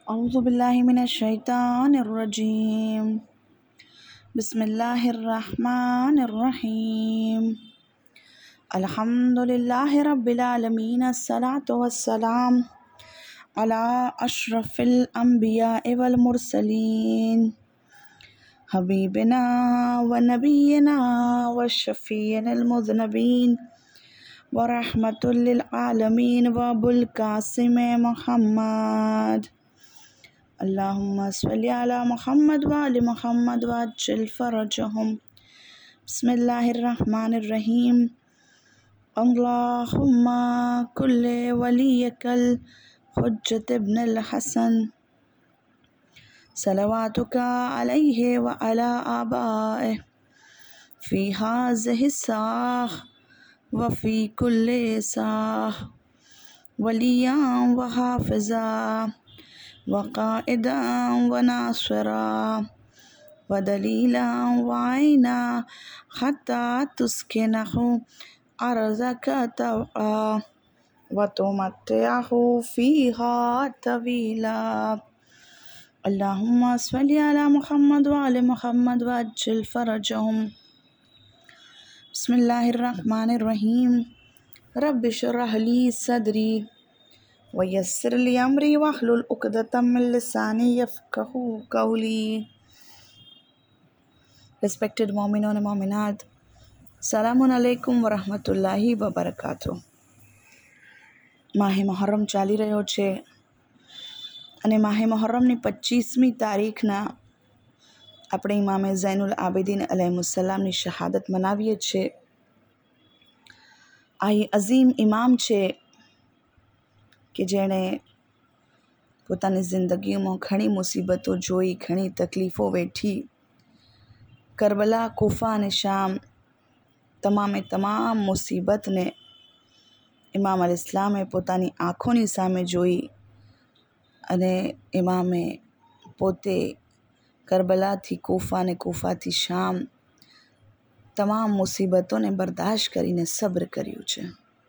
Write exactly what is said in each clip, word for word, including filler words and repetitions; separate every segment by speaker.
Speaker 1: أعوذ بالله من الشيطان الرجيم بسم الله الرحمن الرحيم الحمد لله رب العالمين الصلاة والسلام على أشرف الأنبياء والمرسلين حبيبنا ونبينا والشفيع المذنبين ورحمة للعالمين وأبو القاسم محمد اللهم صل على محمد وآل محمد وعجل فرجهم بسم الله الرحمن الرحيم اللهم كل وليك الحجة ابن الحسن صلواتك عليه وعلى آبائه في هذه الساعة وفي كل ساعة وليا وحافظا وقائدا وناصرا ودليلا وعينا حتى تسكنه أرضك طوعا وتمتعه فيها طويلا اللهم صل على محمد وآل محمد وعجل فرجهم بسم الله الرحمن الرحيم رب اشرح لي صدري ويسر لي أمري واحلل عقدة من لساني يفقهوا قولي. Respected Mu'minun and Mu'minat, Salamun alaikum wa rahmatullahi wa barakatuh. માહે Muharram ચાલી રહ્યો છે અને માહે મહોરમની પચીસમી તારીખના આપણે ઇમામે ઝૈનુલ આબિદીન અલૈહિસ્સલામની શહાદત મનાવીએ છીએ. આ એ અઝીમ ઇમામ છે કે જેણે પોતાની જિંદગીમાં ઘણી મુસીબતો જોઈ, ઘણી તકલીફો વેઠી. કરબલા, કૂફા અને શામ તમામે તમામ મુસીબતને ઇમામ અલ ઇસ્લામે પોતાની આંખોની સામે જોઈ અને ઇમામે પોતે કરબલાથી કૂફા અને કૂફાથી શામ તમામ મુસીબતોને બરદાશ્ત કરીને સબ્ર કર્યું છે.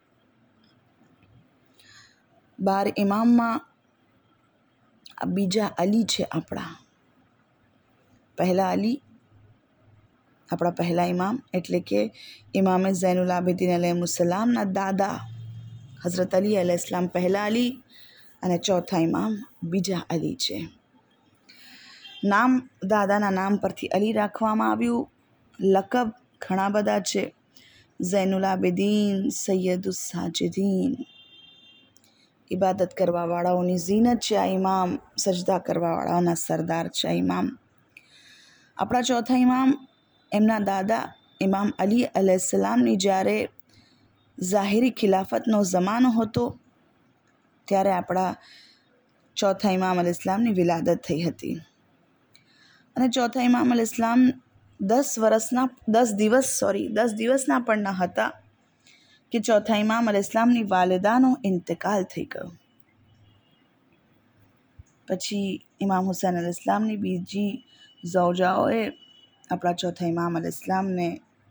Speaker 1: બાર ઇમામમાં આ બીજા અલી છે. આપણા પહેલા અલી, આપણા પહેલા ઇમામ એટલે કે ઇમામે ઝૈનુલ આબિદીન અલૈહિસ્સલામના દાદા હઝરત અલી અલૈહિસ્સલામ પહેલા અલી અને ચોથા ઇમામ બીજા અલી છે. નામ દાદાના નામ પરથી અલી રાખવામાં આવ્યું. લકબ ઘણા બધા છે. ઝૈનુલ આબિદીન, સૈયદુસ સાજિદીન, ઇબાદત કરવાવાળાઓની ઝીનત છે આ ઇમામ, સજદા કરવાવાળાઓના સરદાર છે આ ઇમામ. આપણા ચોથા ઇમામ એમના દાદા ઇમામ અલી અલૈહિસ્સલામની જ્યારે ઝાહિરી ખિલાફતનો જમાનો હતો ત્યારે આપણા ચોથા ઇમામ અલ ઇસ્લામની વિલાદત થઈ હતી. અને ચોથા ઇમામ અલ ઇસ્લામ દસ વર્ષના દસ દિવસ સોરી દસ દિવસના પણ ન હતા કે ચોથા ઇમામ અલ ઇસ્લામની વાલિદાનો ઇન્તકાલ થઈ ગયો. પછી ઇમામ હુસૈન અલ ઇસ્લામની બીજી ઝૌજાઓએ આપણા ચોથા ઇમામ અલ ઇસ્લામને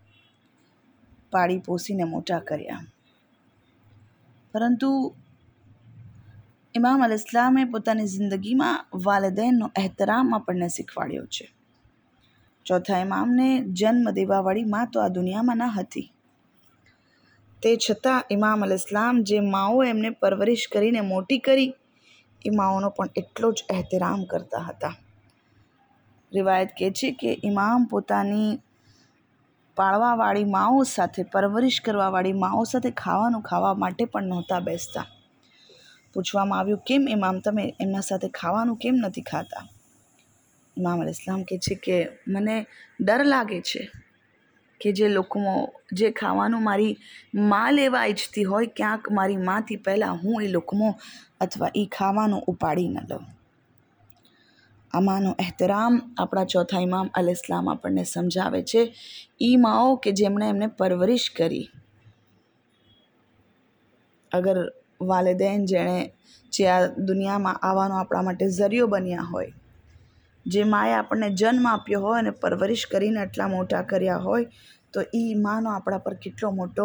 Speaker 1: પાળી પોસીને મોટા કર્યા. પરંતુ ઇમામ અલ ઇસ્લામે પોતાની જિંદગીમાં વાલિદૈનનો એહતરામ આપણને શીખવાડ્યો છે. ચોથા ઇમામને જન્મ દેવાવાળી મા તો આ દુનિયામાં ન હતી. તે છતાં ઇમામ અલ ઇસ્લામ જે માઓ એમને પરવરિશ કરીને મોટી કરી એ માઓનો પણ એટલો જ એહતરામ કરતા હતા. રિવાયત કહે છે કે ઇમામ પોતાની પાળવાવાળી માઓ સાથે, પરવરિશ કરવાવાળી માઓ સાથે ખાવાનું ખાવા માટે પણ નહોતા બેસતા. પૂછવામાં આવ્યું, કેમ ઇમામ તમે એમના સાથે ખાવાનું કેમ નથી ખાતા? ઇમામ અલ ઇસ્લામ કહે છે કે મને ડર લાગે છે કે જે લોકો જે ખાવાનું મારી મા લેવા ઈચ્છતી હોય ક્યાંક મારી માથી પહેલાં હું એ લોકમો અથવા એ ખાવાનું ઉપાડી ન લઉં. આમાંનો એહતરામ આપણા ચોથા ઇમામ અલ ઇસ્લામ આપણને સમજાવે છે. એ માઓ કે જેમણે એમને પરવરિશ કરી. અગર વાલિદૈન જેણે જે આ દુનિયામાં આવવાનો આપણા માટે ઝરિયો બન્યા હોય, જે માએ આપણને જન્મ આપ્યો હોય અને પરવરિશ કરીને આટલા મોટા કર્યા હોય, તો એ માનો આપણા પર કેટલો મોટો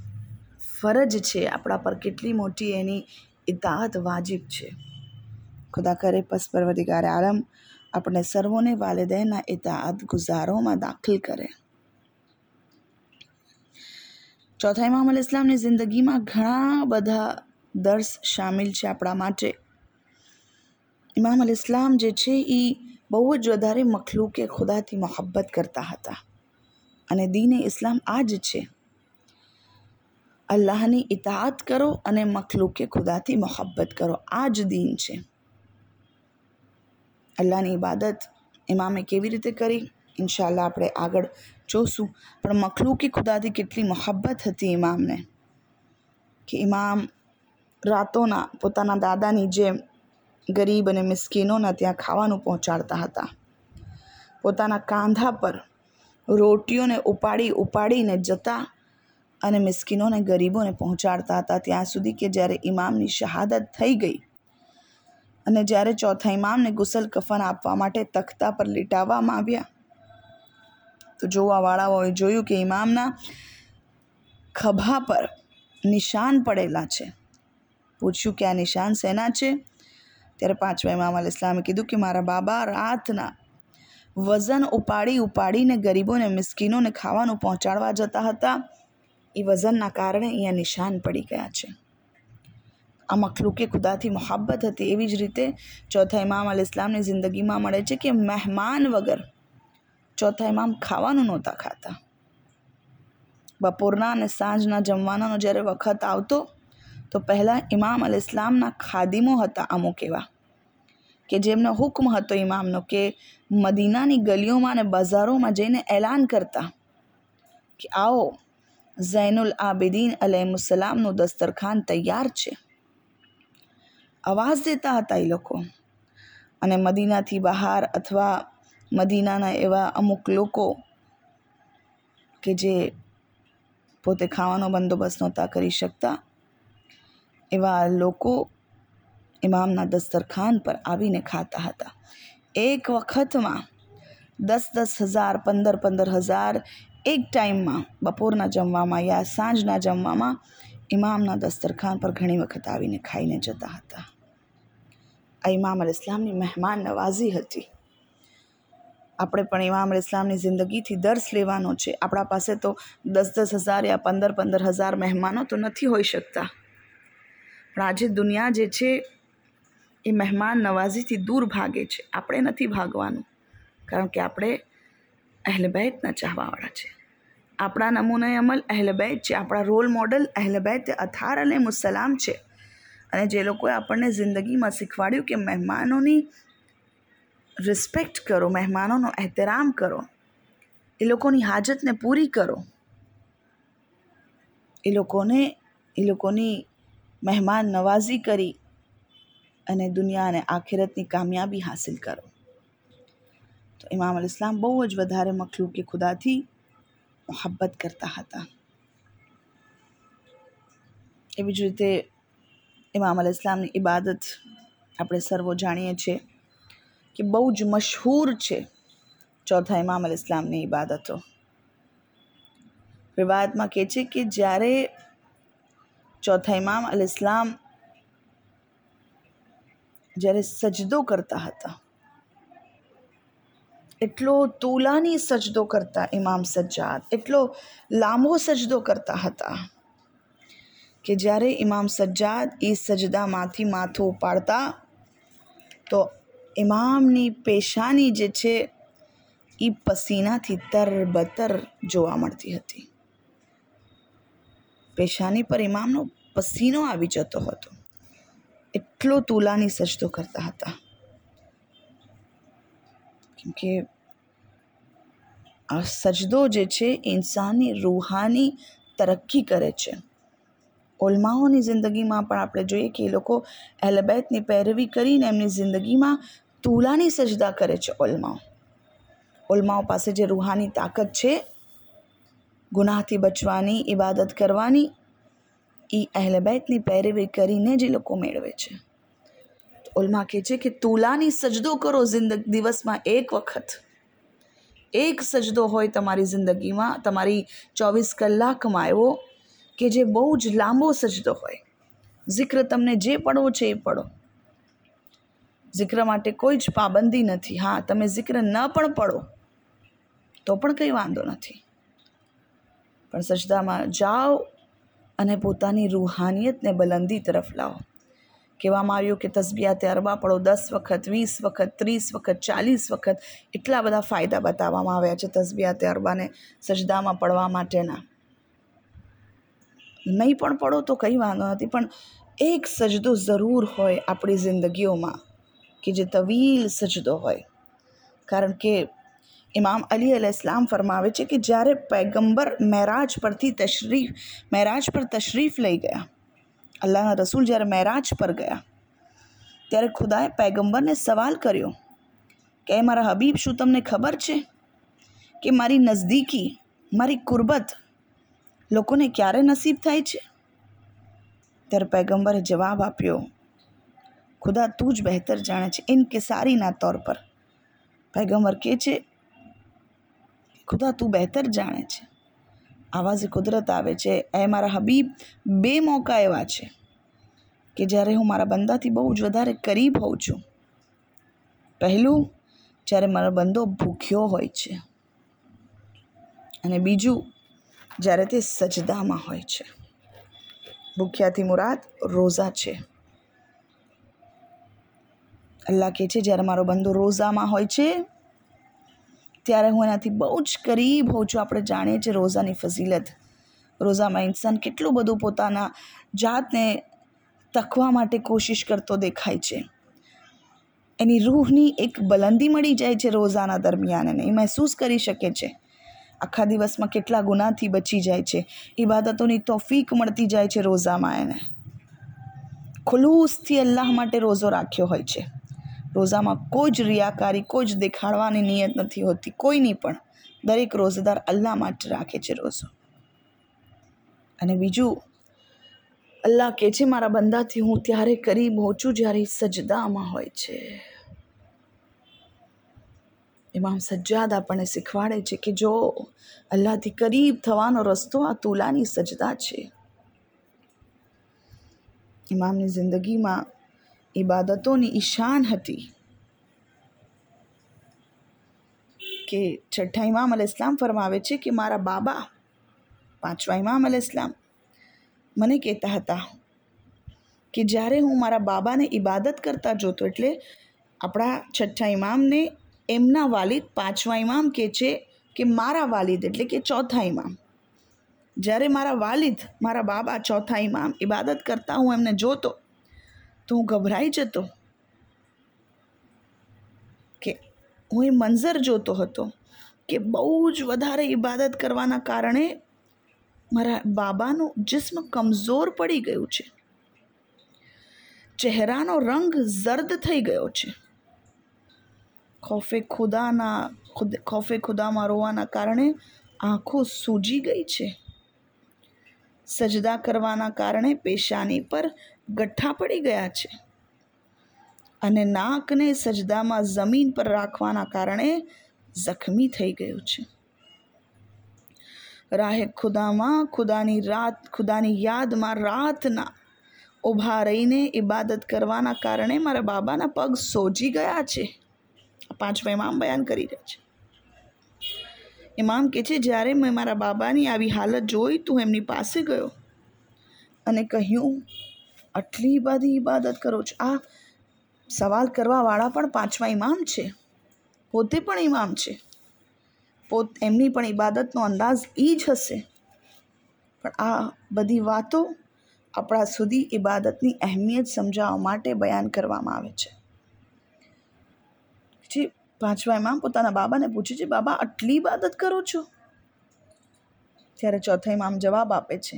Speaker 1: ફરજ છે, આપણા પર કેટલી મોટી એની ઇતાઅત વાજિબ છે. ખુદા કરે પસ પરવરદિગાર આલમ આપણે સર્વોને વાલિदैन ઇતાઅત ગુજારોમાં દાખલ કરે. ચોથા ઇમામ અલ ઇસ્લામની જિંદગીમાં ઘણા બધા દર્સ શામિલ છે આપણા માટે. ઇમામ અલ ઇસ્લામ જે છે એ બહુ જ વધારે મખલૂકે ખુદાથી મોહબ્બત કરતા હતા અને દીને ઇસ્લામ આ જ છે, અલ્લાહની ઇતાઅત કરો અને મખલૂકે ખુદાથી મોહબ્બત કરો. આ જ દીન છે. અલ્લાહની ઇબાદત ઇમામે કેવી રીતે કરી ઇન્શાઅલ્લાહ આપણે આગળ જોશું. પણ મખલૂકે ખુદાથી કેટલી મોહબ્બત હતી ઇમામને કે ઇમામ રાતોના પોતાના દાદાની જેમ ગરીબ અને મિસ્કીનોના ત્યાં ખાવાનું પહોંચાડતા હતા. પોતાના કાંધા પર રોટીઓને ઉપાડી ઉપાડીને જતા અને મિસ્કીનોને ગરીબોને પહોંચાડતા હતા, ત્યાં સુધી કે જ્યારે ઇમામની શહાદત થઈ ગઈ અને જ્યારે ચોથા ઇમામને ગુસલ કફન આપવા માટે તખ્તા પર લીટાવવામાં આવ્યા તો જોવાવાળાઓએ જોયું કે ઇમામના ખભા પર નિશાન પડેલા છે. પૂછ્યું કે આ નિશાન શેના છે? ત્યારે પાંચમા ઇમામ અલ ઇસ્લામે કીધું કે મારા બાબા રાતના વજન ઉપાડી ઉપાડીને ગરીબોને મિસ્કીનોને ખાવાનું પહોંચાડવા જતા હતા, એ વજનના કારણે અહીંયા નિશાન પડી ગયા છે. આ મખલૂકે ખુદાથી મોહબ્બત હતી. એવી જ રીતે ચોથા ઇમામ અલ ઇસ્લામની જિંદગીમાં મળે છે કે મહેમાન વગર ચોથા ઇમામ ખાવાનું નહોતા ખાતા. બપોરના અને સાંજના જમવાનાનો જ્યારે વખત આવતો તો પહેલાં ઇમામ અલ ઇસ્લામના ખાદિમો હતા અમુક એવા કે જેમનો હુક્મ હતો ઇમામનો કે મદીનાની ગલીઓમાં અને બજારોમાં જઈને એલાન કરતા કે આવો ઝૈનુલ આબિદીન અલૈહિસ્સલામનું દસ્તરખાન તૈયાર છે. અવાજ દેતા હતા એ લોકો. અને મદીનાથી બહાર અથવા મદીનાના એવા અમુક લોકો કે જે પોતે ખાવાનો બંદોબસ્ત નહોતા કરી શકતા, એવા લોકો ઇમામના દસ્તરખાન પર આવીને ખાતા હતા. એક વખતમાં દસ દસ હજાર પંદર પંદર હજાર એક ટાઈમમાં બપોરના જમવામાં યા સાંજના જમવામાં ઇમામના દસ્તરખાન પર ઘણી વખત આવીને ખાઈને જતા હતા. આ ઇમામ અલ ઇસ્લામની મહેમાન નવાઝી હતી. આપણે પણ ઇમામ અલ ઇસ્લામની જિંદગીથી દર્શ લેવાનો છે. આપણા પાસે તો દસ દસ હજાર યા પંદર પંદર હજાર મહેમાનો તો નથી હોઈ શકતા, પણ આજે દુનિયા જે છે એ મહેમાન નવાઝીથી દૂર ભાગે છે. આપણે નથી ભાગવાનું, કારણ કે આપણે અહેલ બૈતના ચાહવાવાળા છે. આપણા નમૂને અમલ અહેલ બૈત છે. આપણા રોલ મોડલ અહેલ બૈત અથાર અલૈહિસ્સલામ છે. અને જે લોકોએ આપણને જિંદગીમાં શીખવાડ્યું કે મહેમાનોની રિસ્પેક્ટ કરો, મહેમાનોનો એહતરામ કરો, એ લોકોની હાજતને પૂરી કરો, એ લોકોને એ લોકોની મહેમાન નવાઝી કરી અને દુનિયા અને આખિરતની કામયાબી હાસિલ કરો. તો ઇમામ અલ ઇસ્લામ બહુ જ વધારે મખલૂકે ખુદાથી મોહબ્બત કરતા હતા. એવી જ રીતે ઇમામ અલ ઇસ્લામની ઇબાદત આપણે સર્વો જાણીએ છીએ કે બહુ જ મશહૂર છે ચોથા ઇમામ અલ ઇસ્લામની ઇબાદતો. રિવાયતમાં કહે છે કે જ્યારે ચોથા ઇમામ અલ ઇસ્લામ જ્યારે સજદો કરતા હતા, એટલો તોલાની સજદો કરતા ઇમામ સજ્જાદ, એટલો લાંબો સજદો કરતા હતા કે જ્યારે ઇમામ સજ્જાદ એ સજદામાંથી માથું ઉપાડતા તો ઇમામની પેશાની જે છે એ પસીનાથી તરબતર જોવા મળતી હતી. પેશાની પર ઇમામનો પસીનો આવી જતો હતો. એટલો તુલાની સજદો કરતા હતા. કેમકે આ સજદો જે છે ઇન્સાનની રૂહાની તરક્કી કરે છે. ઉલમાઓની જિંદગીમાં પણ આપણે જોઈએ કે એ લોકો અહેલ બૈતની પેરવી કરીને એમની જિંદગીમાં તુલાની સજદા કરે છે. ઉલમાઓ ઉલમાઓ પાસે જે રૂહાની તાકાત છે ગુનાહથી બચવાની, ઇબાદત કરવાની, એ અહેલ બૈતની પેરવી કરીને જ એ લોકો મેળવે છે. તો ઉલમા કહે છે કે તુલાની સજદો કરો જિંદગી દિવસમાં એક વખત. એક સજદો હોય તમારી જિંદગીમાં, તમારી ચોવીસ કલાકમાં એવો કે જે બહુ જ લાંબો સજદો હોય. જિક્ર તમને જે પડવો છે એ પડો. જિક્ર માટે કોઈ જ પાબંદી નથી. હા, તમે જિક્ર ન પણ પઢો તો પણ કંઈ વાંધો નથી, પણ સજદામાં જાઓ અને પોતાની રૂહાનિયતને બલંદી તરફ લાવો. કહેવામાં આવ્યું કે તસ્બિહાતે અરબા પઢો, દસ વખત, વીસ વખત, ત્રીસ વખત, ચાલીસ વખત. એટલા બધા ફાયદા બતાવવામાં આવ્યા છે તસ્બિહાતે અરબાને સજદામાં પડવા માટેના. નહીં પણ પડો તો કંઈ વાંધો નથી, પણ એક સજદો જરૂર હોય આપણી જિંદગીઓમાં કે જે તવીલ સજદો હોય. કારણ કે ઇમામ અલી અલૈહિસ્સલામ ફરમાવે છે કે જ્યારે પૈગંબર મેરાજ પરથી તશરીફ મેરાજ પર તશરીફ લઈ ગયા, અલ્લાહના રસૂલ જ્યારે મેરાજ પર ગયા, ત્યારે ખુદાએ પૈગંબરને સવાલ કર્યો કે એ મારા હબીબ, શું તમને ખબર છે કે મારી નજદીકી, મારી કુરબત લોકોને ક્યારે નસીબ થાય છે? ત્યારે પૈગંબરે જવાબ આપ્યો, ખુદા તું જ બહેતર જાણે છે. ઇનકિસારીના તौर પર પૈગંબર કહે છે, ખુદા તું બહેતર જાણે છે. આવાઝે કુદરત આવે છે, એ મારા હબીબ, બે મોકા એવા છે કે જ્યારે હું મારા બંદાથી બહુ જ વધારે કરીબ હોઉં છું. પહેલું, જ્યારે મારો બંદો ભૂખ્યો હોય છે, અને બીજું જ્યારે તે સજદામાં હોય છે. ભૂખ્યાથી મુરાદ રોઝા છે. અલ્લાહ કહે છે જ્યારે મારો બંદો રોઝામાં હોય છે ત્યારે હું એનાથી બહુ જ કરીબ હોઉં છું. આપણે જાણીએ છીએ રોઝાની ફઝીલત. રોઝામાં ઇન્સાન કેટલું બધું પોતાના જાતને તકવા માટે કોશિશ કરતો દેખાય છે. એની રૂહની એક બલંદી મળી જાય છે રોઝાના દરમિયાન, એને એ મહેસૂસ કરી શકે છે. આખા દિવસમાં કેટલા ગુનાહથી બચી જાય છે. ઇબાદતોની તોફીક મળતી જાય છે રોઝામાં. એને ખુલૂસથી અલ્લાહ માટે રોઝો રાખ્યો હોય છે. રોઝામાં કોઈ જ રિયાકારી, કોઈ જ દેખાડવાની નિયત નથી હોતી, કોઈની પણ. દરેક રોઝેદાર અલ્લાહ માટે રાખે છે રોઝો. અને બીજું, અલ્લાહ કહે છે મારા બંદાથી હું ત્યારે કરીબ હોઉં છું જ્યારે સજદામાં હોય છે. ઇમામ સજ્જાદ આપણને શીખવાડે છે કે જો અલ્લાહથી કરીબ થવાનો રસ્તો આ તુલાની સજદા છે. ઇમામની જિંદગીમાં ઇબાદતોની ઈશાન હતી કે છઠ્ઠા ઇમામ અલૈહિસ્સલામ ફરમાવે છે કે મારા બાબા, પાંચમા ઇમામ અલૈહિસ્સલામ, મને કહેતા હતા કે જ્યારે હું મારા બાબાને ઇબાદત કરતા જોતો, એટલે આપણા છઠ્ઠા ઇમામને એમના વાલિદ પાંચમા ઇમામ કહે છે કે મારા વાલિદ એટલે કે ચોથા ઇમામ, જ્યારે મારા વાલિદ, મારા બાબા ચોથા ઇમામ ઇબાદત કરતા હું એમને જોતો તો હું ગભરાઈ જતો કે હું એ મંઝર જોતો હતો કે બહુ જ વધારે ઇબાદત કરવાના કારણે મારા બાબાનું જિસ્મ કમઝોર પડી ગયું છે, ચહેરાનો રંગ ઝર્દ થઈ ગયો છે. ખોફે ખુદાના ખોફે ખુદામાં રોવાના કારણે આંખો સૂજી ગઈ છે. સજદા કરવાના કારણે પેશાની પર ગઠ્ઠા પડી ગયા છે, અને નાકને સજદામાં જમીન પર રાખવાના કારણે જખમી થઈ ગયું છે. રાહે ખુદામાં ખુદાની રાત ખુદાની યાદમાં રાતના ઊભા રહીને ઇબાદત કરવાના કારણે મારા બાબાના પગ સોજી ગયા છે. પાંચમા ઇમામ બયાન કરી રહ્યા છે. ઇમામ કહે છે જ્યારે મેં મારા બાબાની આવી હાલત જોઈ તો એમની પાસે ગયો અને કહ્યું, આટલી બધી ઇબાદત કરો છો? આ સવાલ કરવાવાળા પણ પાંચમા ઇમામ છે, પોતે પણ ઇમામ છે, પોત એમની પણ ઇબાદતનો અંદાજ એ જ હશે. પણ આ બધી વાતો આપણા સુધી ઇબાદતની અહેમિયત સમજાવવા માટે બયાન કરવામાં આવે છે. જે પાંચમા ઇમામ પોતાના બાબાને પૂછે છે, બાબા આટલી ઇબાદત કરો છો? ત્યારે ચોથા ઇમામ જવાબ આપે છે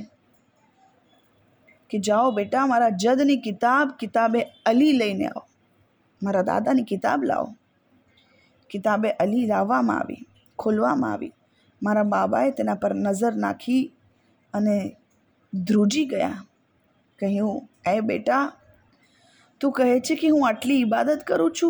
Speaker 1: કે જાઓ બેટા, મારા જદની કિતાબ કિતાબે અલી લઈને આવો, મારા દાદાની કિતાબ લાવો. કિતાબે અલી લાવવામાં આવી, ખોલવામાં આવી. મારા બાબાએ તેના પર નજર નાખી અને ધ્રુજી ગયા. કહ્યું, એ બેટા, તું કહે છે કે હું આટલી ઇબાદત કરું છું,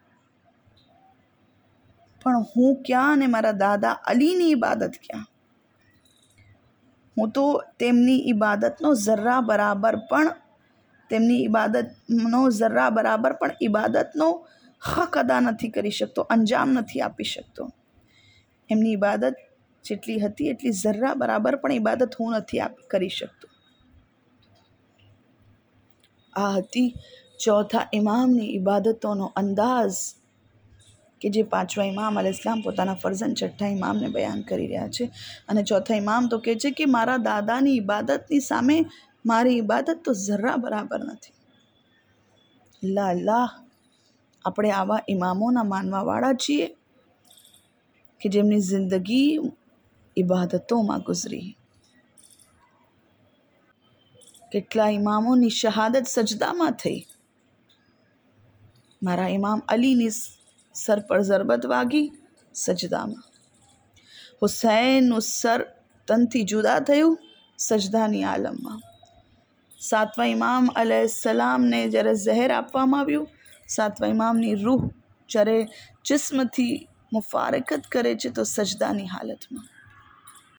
Speaker 1: પણ હું ક્યાં અને મારા દાદા અલીની ઇબાદત ક્યાં? હું તો તેમની ઇબાદતનો જરા બરાબર પણ તેમની ઇબાદતનો જરા બરાબર પણ ઇબાદતનો હક અદા નથી કરી શકતો, અંજામ નથી આપી શકતો. એમની ઇબાદત જેટલી હતી એટલી જરા બરાબર પણ ઇબાદત હું નથી કરી શકતો. આ હતી ચોથા ઇમામની ઇબાદતોનો અંદાજ કે જે પાંચમા ઇમામ અલૈહિસ્સલામ પોતાના ફરજન છઠ્ઠા ઇમામને બયાન કરી રહ્યા છે. અને ચોથા ઇમામ તો કહે છે કે મારા દાદાની ઇબાદતની સામે મારી ઇબાદત તો જરા બરાબર નથી. અલ્લાહ અલ્લાહ, આપણે આવા ઇમામોના માનવાવાળા છીએ કે જેમની જિંદગી ઇબાદતોમાં ગુજરી. કેટલા ઇમામોની શહાદત સજદામાં થઈ. મારા ઇમામ અલીની સર પર ઝરબત વાગી સજદામાં. હુસૈનનું સર તનથી જુદા થયું સજદાની આલમમાં. સાતમા ઇમામ અલૈહિસ્સલામને જ્યારે ઝહેર આપવામાં આવ્યું, સાતમા ઇમામની રૂહ જ્યારે જિસ્મથી મુફારકત કરે છે તો સજદાની હાલતમાં.